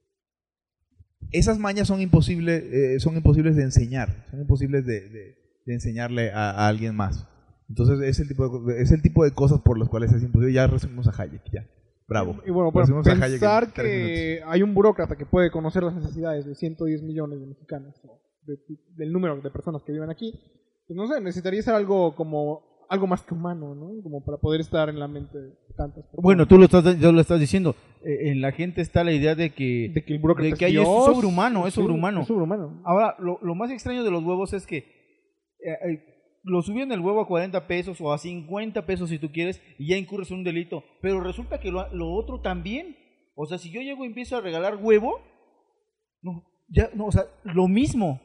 esas mañas son imposibles, eh, son imposibles de enseñar, son imposibles de, de- de enseñarle a, a alguien más. Entonces, es el tipo de, es el tipo de cosas por las cuales es imposible. Ya resumimos a Hayek, ya. Bravo. Y bueno, bueno Resumimos a Hayek en pensar tres que hay un burócrata que puede conocer las necesidades de ciento diez millones de mexicanos, o de- del número de personas que viven aquí, pues no sé, necesitaría ser algo como algo más que humano, ¿no? Como para poder estar en la mente de tantas personas. Bueno, tú lo estás, ya lo estás diciendo. Eh, en la gente está la idea de que, de que el burócrata de que es hay- es Dios. sobrehumano, es Sí, sobrehumano. es sobrehumano. Ahora, lo, lo más extraño de los huevos es que eh, eh, lo subieron el huevo a cuarenta pesos o a cincuenta pesos si tú quieres y ya incurres en un delito. Pero resulta que lo, lo otro también. O sea, si yo llego y empiezo a regalar huevo, no, ya, no, o sea, lo mismo.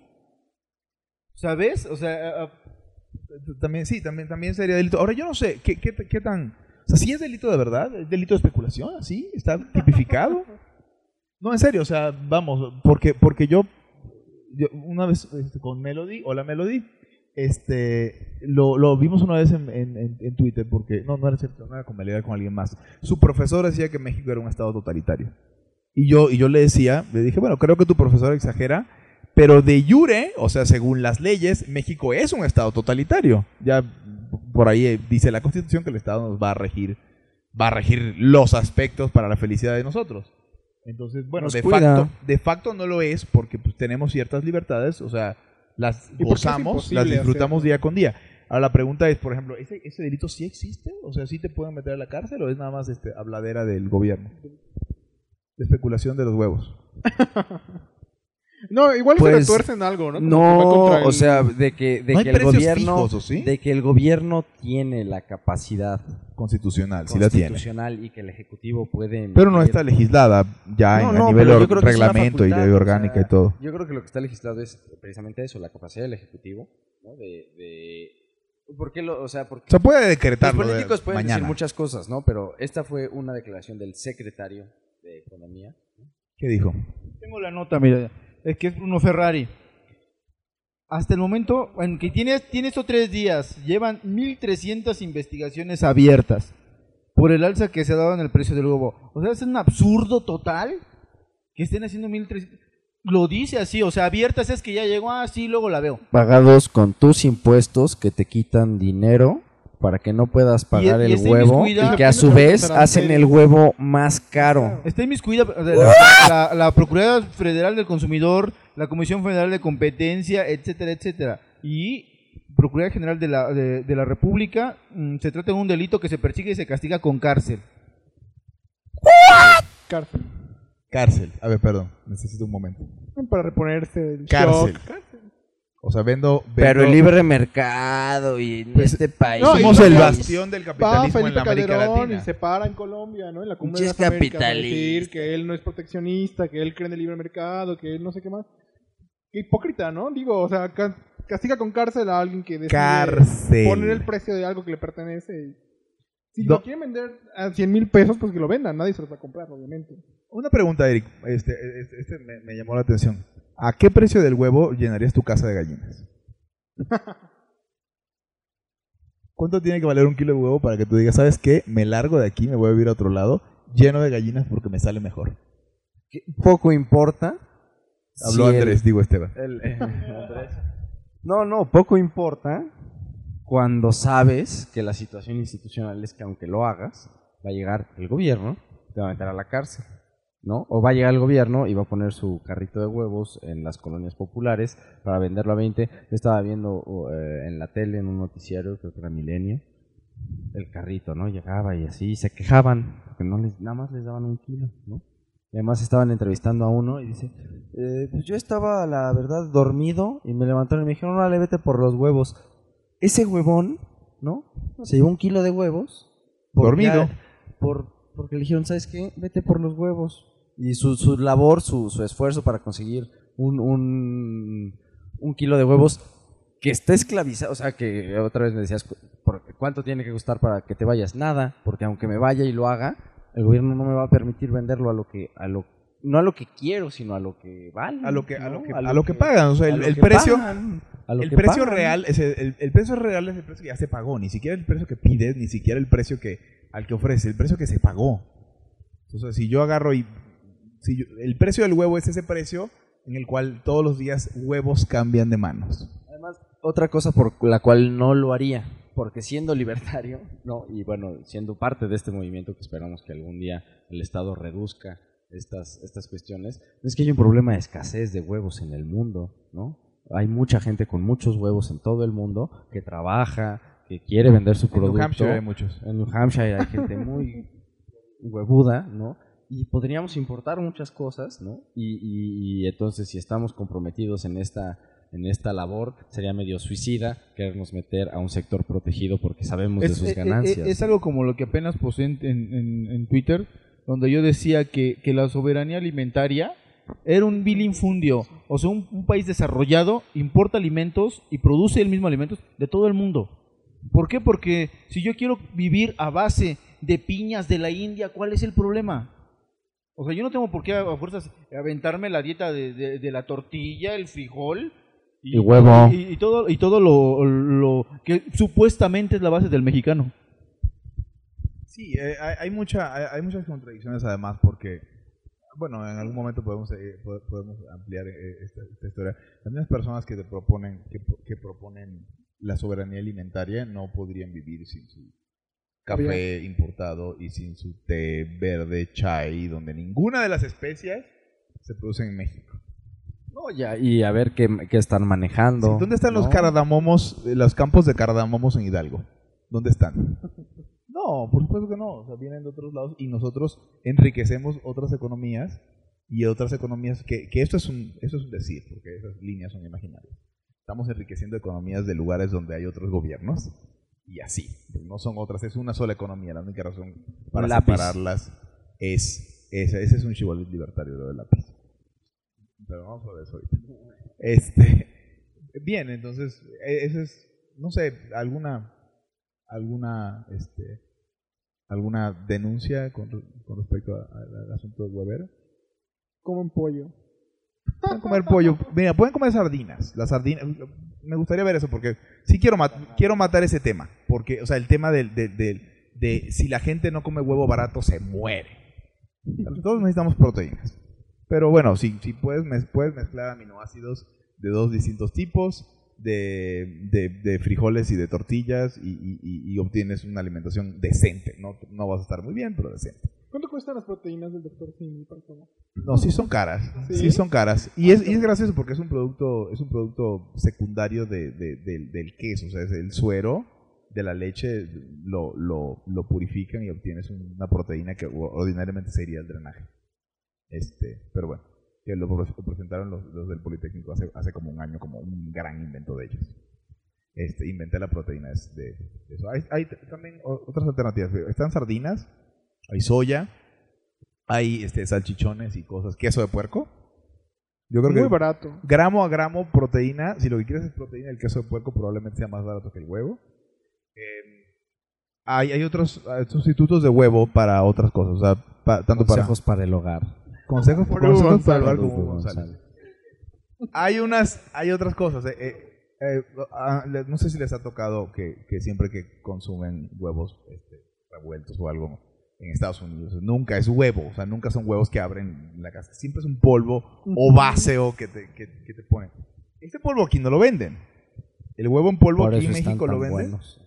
¿Sabes? O sea, a- También, sí, también, también sería delito. Ahora, yo no sé, ¿qué, qué, qué tan...? O sea, ¿sí es delito de verdad? ¿Es delito de especulación? ¿Sí? ¿Está tipificado? No, en serio, o sea, vamos, porque, porque yo, yo una vez este, con Melody, hola Melody, este, lo, lo vimos una vez en, en, en- en Twitter, porque, no, no era cierto, no era con Melody, era con alguien más. Su profesor decía que México era un estado totalitario. Y yo, y yo le decía, le dije, bueno, creo que tu profesor exagera, pero de jure, o sea, según las leyes, México es un estado totalitario. Ya por ahí eh, dice la Constitución que el Estado nos va a regir, va a regir los aspectos para la felicidad de nosotros. Entonces, bueno, Nos de cuida. facto, de facto no lo es porque pues, tenemos ciertas libertades, o sea, las ¿Y por qué es gozamos, imposible las disfrutamos hacerlo? día con día. Ahora la pregunta es, por ejemplo, ¿ese, ese delito sí existe? O sea, ¿sí te pueden meter a la cárcel o es nada más este habladera del gobierno? De especulación de los huevos. No, igual Pues, se retuercen algo, ¿no? Como que va No, contra el- o sea, de que, de No hay que el precios gobierno, fijos, ¿o sí? de que el gobierno tiene la capacidad Constitucional, sí la tiene. constitucional y que el ejecutivo puede. Pero no emitir- está legislada ya No, en, no, a nivel pero yo or- creo que es una reglamento y facultad, ley o orgánica sea, y todo. Yo creo que lo que está legislado es precisamente eso, la capacidad del ejecutivo, ¿no? De, de ¿por qué lo, o sea, porque O sea, puede los decretarlo de políticos pueden mañana. decir muchas cosas, ¿no? Pero esta fue una declaración del secretario de Economía. ¿Qué dijo? Tengo la nota, mira, es que es Bruno Ferrari. Hasta el momento, en que tiene, tiene estos tres días, llevan mil trescientas investigaciones abiertas por el alza que se ha dado en el precio del huevo. O sea, es un absurdo total que estén haciendo mil trescientas. Lo dice así, o sea, abiertas es que ya llegó, ah, sí, luego la veo. Pagados con tus impuestos que te quitan dinero para que no puedas pagar y el está huevo inmiscuida- y que a su vez hacen el huevo más caro. Está inmiscuida o sea, la, la, la Procuraduría Federal del Consumidor, la Comisión Federal de Competencia, etcétera, etcétera. Y Procuraduría General de la, de, de la República, mm, se trata de un delito que se persigue y se castiga con cárcel. Cárcel. Cárcel. A ver, perdón, necesito un momento. Para reponerse del Cárcel. shock. Cárcel. O sea, vendo... Pero vendo- el libre mercado y en Pues, este país. no, somos y el va- bastión del Va capitalismo en Felipe la América Calderón Latina. y se para en Colombia, ¿no? En la cumbre de Pinches las Américas a capitalistas. decir que él no es proteccionista, que él cree en el libre mercado, que él no sé qué más. Qué hipócrita, ¿no? Digo, o sea, ca- castiga con cárcel a alguien que decide Cárcel. poner el precio de algo que le pertenece. y- Si No. lo quieren vender a cien mil pesos, pues que lo vendan. Nadie se los va a comprar, obviamente. Una pregunta, Eric. Este, este, este me, me llamó la atención. ¿A qué precio del huevo llenarías tu casa de gallinas? ¿Cuánto tiene que valer un kilo de huevo para que tú digas, ¿sabes qué? Me largo de aquí, me voy a vivir a otro lado, lleno de gallinas porque me sale mejor? Poco importa. Habló si el- Andrés, digo Esteban. el- eh, Andrés. No, no, poco importa cuando sabes que la situación institucional es que aunque lo hagas, va a llegar el gobierno, te va a meter a la cárcel, ¿no? O va a llegar el gobierno y va a poner su carrito de huevos en las colonias populares para venderlo a veinte. Yo estaba viendo eh, en la tele, en un noticiario, creo que era Milenio, el carrito, ¿no? Llegaba y así, y se quejaban, porque no les, nada más les daban un kilo, ¿no? Y además estaban entrevistando a uno y dice, eh, pues yo estaba, la verdad, dormido y me levantaron y me dijeron, órale, vete por los huevos. Ese huevón, ¿no? Se llevó un kilo de huevos. porque- Dormido. Por, porque le dijeron, ¿sabes qué? Vete por los huevos. Y su, su labor, su, su esfuerzo para conseguir un, un, un kilo de huevos que está esclavizado, o sea, que otra vez me decías, cu- por- ¿cuánto tiene que costar para que te vayas? Nada, porque aunque me vaya y lo haga, el gobierno no me va a permitir venderlo a lo que, a lo, no a lo que quiero, sino a lo que vale. A lo que, a ¿no? lo que, a lo que pagan. O sea, a el, lo el que precio... pagan, a lo El que precio pagan. real es el, el- el precio real es el precio que ya se pagó, ni siquiera el precio que pides, ni siquiera el precio que al que ofrece, el precio que se pagó. Entonces, si yo agarro y si yo- el precio del huevo es ese precio en el cual todos los días huevos cambian de manos. Además, otra cosa por la cual no lo haría, porque siendo libertario, no, y bueno, siendo parte de este movimiento que esperamos que algún día el Estado reduzca estas, estas cuestiones, es que hay un problema de escasez de huevos en el mundo, ¿no? Hay mucha gente con muchos huevos en todo el mundo que trabaja, que quiere vender su En New producto. Hampshire hay muchos. En New Hampshire hay gente muy huevuda, ¿no? Y podríamos importar muchas cosas, ¿no? Y, y- y entonces si estamos comprometidos en esta en esta labor, sería medio suicida querernos meter a un sector protegido porque sabemos de Es, sus es- ganancias. es- es algo como lo que apenas puse en, en- en Twitter, donde yo decía que, que la soberanía alimentaria era un vil infundio. O sea, un, un país desarrollado importa alimentos y produce el mismo alimentos de todo el mundo. ¿Por qué? Porque si yo quiero vivir a base de piñas de la India, ¿cuál es el problema? O sea, yo no tengo por qué a fuerzas aventarme la dieta de, de- de la tortilla, el frijol Y huevo. y, y todo y todo lo, lo que supuestamente es la base del mexicano. Sí, eh, hay, hay mucha, hay, hay muchas contradicciones además porque, bueno, en algún momento podemos eh, po- podemos ampliar eh, esta, esta historia. Hay unas personas que te proponen, que, que proponen la soberanía alimentaria, no podrían vivir sin su café importado y sin su té verde, chai, donde ninguna de las especias se producen en México. No, ya, y a ver qué, qué están manejando. Sí, ¿dónde están ¿no? los cardamomos, eh, los campos de cardamomos en Hidalgo? ¿Dónde están? No, por supuesto que no. O sea, vienen de otros lados y nosotros enriquecemos otras economías y otras economías que, que esto es un esto es un decir, porque esas líneas son imaginarias. Estamos enriqueciendo economías de lugares donde hay otros gobiernos y así. No son otras, es una sola economía. La única razón para lápiz. separarlas es ese, ese es un chibolín libertario, lo del lápiz. Pero vamos a ver eso ahorita. Este, bien, entonces, eso es, no sé, alguna, alguna, este, alguna denuncia con, con respecto a- a- al asunto del huevero. Comen pollo. Pueden comer pollo, mira, pueden comer sardinas. Las sardinas, me gustaría ver eso porque sí quiero mat- quiero matar ese tema, porque, o sea, el tema del, del- del- de si la gente no come huevo barato se muere. Todos necesitamos proteínas. Pero bueno, si, si puedes, mez- puedes mezclar aminoácidos de dos distintos tipos, de, de, de frijoles y de tortillas, y, y- y- y obtienes una alimentación decente. No, no vas a estar muy bien, pero decente. ¿Cuánto cuestan las proteínas del doctor Simi persona? No, sí son caras. ¿Sí? Sí, son caras. Y es, y es gracioso porque es un producto, es un producto secundario de, de- del, del queso. O sea, es el suero de la leche lo, lo, lo purifican y obtienes una proteína que ordinariamente sería el drenaje. Este, pero bueno, que lo, lo presentaron los, los del Politécnico hace, hace como un año como un gran invento de ellos. Este, inventé la proteína de, de eso. Hay, hay t- también o- otras alternativas. Están sardinas, hay soya, hay este, salchichones y cosas, queso de puerco. Yo creo Muy que barato. gramo a gramo proteína, si lo que quieres es proteína, el queso de puerco probablemente sea más barato que el huevo. Eh, hay, hay otros eh, sustitutos de huevo para otras cosas, o sea, pa- tanto Consejos para el hogar. para consejos, Por consejos Hugo para el González. hogar como Hugo Hugo González. Hay unas, hay otras cosas. eh, eh, eh, ah, le- no sé si les ha tocado que, que siempre que consumen huevos este, revueltos o algo en Estados Unidos, nunca es huevo, o sea, nunca son huevos que abren la casa, siempre es un polvo ováceo que te, que, que te ponen. Este polvo aquí no lo venden. El huevo en polvo Por aquí eso en están México lo tan venden. buenos.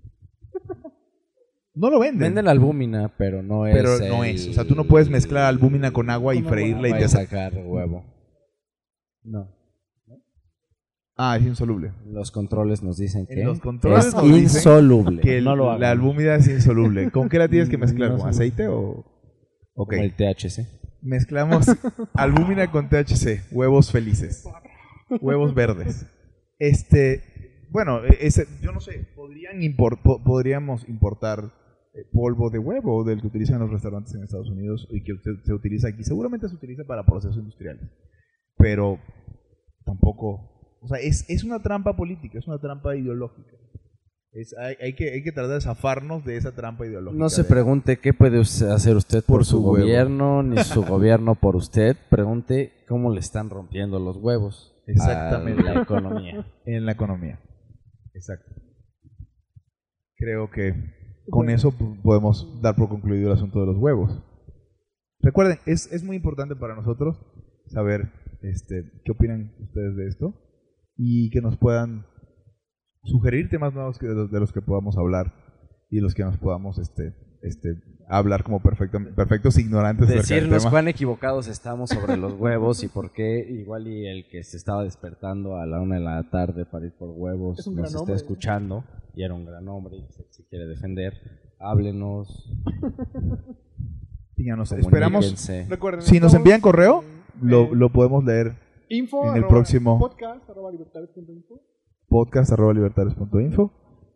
No lo venden. Venden albúmina, pero no es. pero no el- es. O sea, tú no puedes mezclar albúmina con agua y Con freírla y Voy te a saca. sacar huevo. No. Ah, es insoluble. Los controles nos dicen En que los controles es nos dicen insoluble. Que el- no lo la hagan. albúmida es insoluble. ¿Con qué la tienes que mezclar? No ¿Con sé. aceite o...? Ok. Como el T H C. Mezclamos albúmina con T H C. Huevos felices. Huevos verdes. Este... Bueno, ese, yo no sé. Podrían impor- po- podríamos importar eh, polvo de huevo del que utilizan los restaurantes en Estados Unidos y que se, se utiliza aquí. Seguramente se utiliza para procesos industriales. Pero tampoco... O sea, es, es una trampa política, es una trampa ideológica. Es, hay, hay, que, hay que tratar de zafarnos de esa trampa ideológica. No se de- pregunte qué puede usted hacer usted por, Por su, su huevo. gobierno, ni su gobierno por usted. Pregunte cómo le están rompiendo los huevos Exactamente. a la economía. En la economía. Exacto. Creo que con eso p- podemos dar por concluido el asunto de los huevos. Recuerden, es, es muy importante para nosotros saber este, qué opinan ustedes de esto y que nos puedan sugerir temas nuevos que- de, los, de los que podamos hablar y los que nos podamos este, este, hablar como perfecto, perfectos ignorantes acerca del Decirnos tema. cuán equivocados estamos sobre los huevos y por qué igual y el que se estaba despertando a la una de la tarde para ir por huevos Es un nos gran está hombre. escuchando y era un gran hombre y se, se quiere defender. Háblenos, Díganos, esperamos, comuníquense. Recuerden, si nos estamos, envían correo, eh, lo, eh, lo podemos leer info en el arroba- próximo- podcast arroba libertades punto info. podcast arroba libertarios punto info.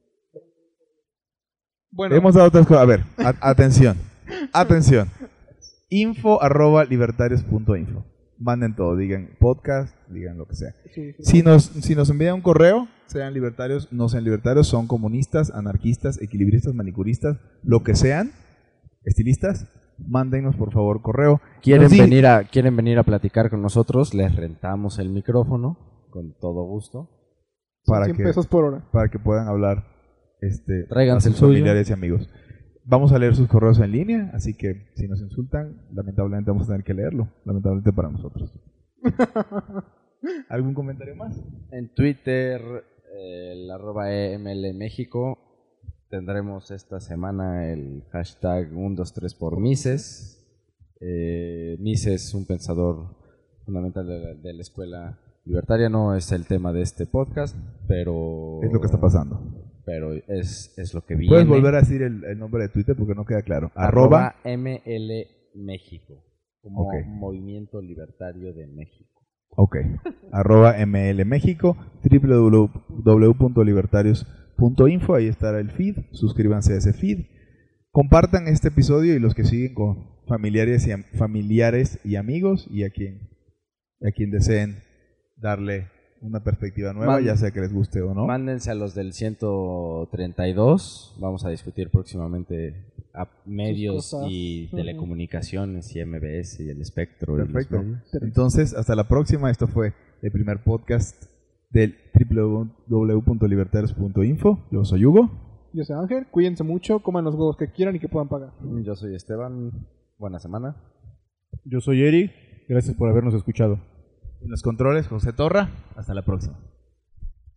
Bueno, Hemos dado otras cosas. A ver, a- atención. Atención. Info arroba libertarios punto info. Manden todo, digan podcast, digan lo que sea. sí, sí. Si nos, si nos envían un correo, sean libertarios, no sean libertarios, son comunistas, anarquistas, equilibristas, manicuristas, lo que sean, estilistas, mándenos por favor correo. ¿Quieren Nos di- venir, a, quieren venir a platicar con nosotros, les rentamos el micrófono con todo gusto. para cien que, pesos por hora. para que puedan hablar este, Tráiganse a el sus suyo. familiares y amigos. Vamos a leer sus correos en línea, así que si nos insultan, lamentablemente vamos a tener que leerlo, lamentablemente para nosotros. ¿Algún comentario más? En Twitter, el arroba E M L México. Tendremos esta semana el hashtag uno dos tres por Mises. Eh, Mises, un pensador fundamental de la, de la escuela libertaria, no es el tema de este podcast, pero... Es lo que está pasando. Pero es, es lo que viene. ¿Puedes volver a decir el, el nombre de Twitter porque no queda claro? Arroba, arroba M L México, como okay. Movimiento Libertario de México. Ok. Arroba M L México, doble u doble u doble u punto libertarios punto info, ahí estará el feed, suscríbanse a ese feed. Compartan este episodio y los que siguen con familiares y, familiares y amigos y a quien, a quien deseen darle una perspectiva nueva, Man, ya sea que les guste o no. Mándense a los del ciento treinta y dos. Vamos a discutir próximamente a medios y telecomunicaciones y M B S y el espectro. Perfecto. Entonces, hasta la próxima. Esto fue el primer podcast del doble u doble u doble u punto libertarios punto info. Yo soy Hugo. Yo soy Ángel. Cuídense mucho, coman los huevos que quieran y que puedan pagar. Yo soy Esteban. Buena semana. Yo soy Eric. Gracias por habernos escuchado. En los controles, José Torra. Hasta la próxima.